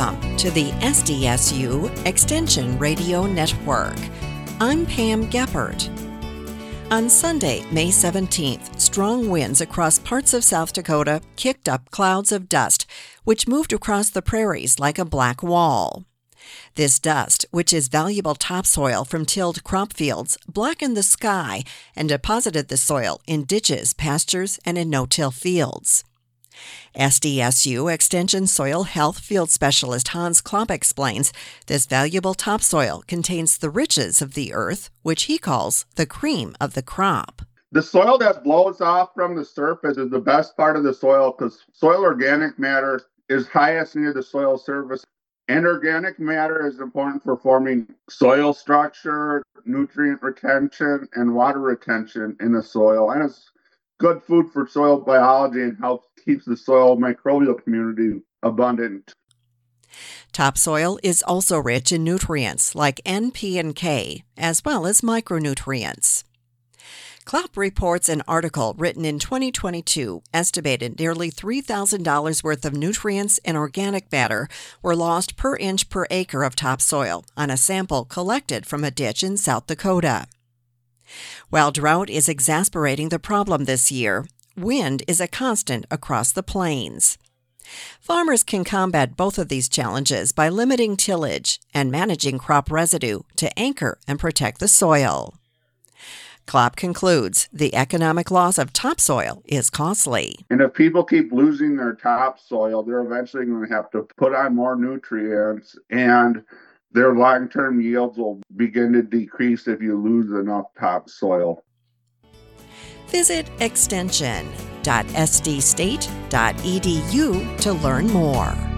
Welcome to the SDSU Extension Radio Network. I'm Pam Geppert. On Sunday, May 17th, strong winds across parts of South Dakota kicked up clouds of dust, which moved across the prairies like a black wall. This dust, which is valuable topsoil from tilled crop fields, blackened the sky and deposited the soil in ditches, pastures, and in no-till fields. SDSU Extension Soil Health Field Specialist Hans Klopp explains this valuable topsoil contains the riches of the earth, which he calls the cream of the crop. The soil that blows off from the surface is the best part of the soil because soil organic matter is highest near the soil surface. And organic matter is important for forming soil structure, nutrient retention, and water retention in the soil. And it's good food for soil biology and helps keeps the soil microbial community abundant. Topsoil is also rich in nutrients like N, P, and K, as well as micronutrients. Klopp reports an article written in 2022 estimated nearly $3,000 worth of nutrients and organic matter were lost per inch per acre of topsoil on a sample collected from a ditch in South Dakota. While drought is exacerbating the problem this year, wind is a constant across the plains. Farmers can combat both of these challenges by limiting tillage and managing crop residue to anchor and protect the soil. Klopp concludes the economic loss of topsoil is costly. And if people keep losing their topsoil, they're eventually going to have to put on more nutrients, and their long-term yields will begin to decrease if you lose enough topsoil. Visit extension.sdstate.edu to learn more.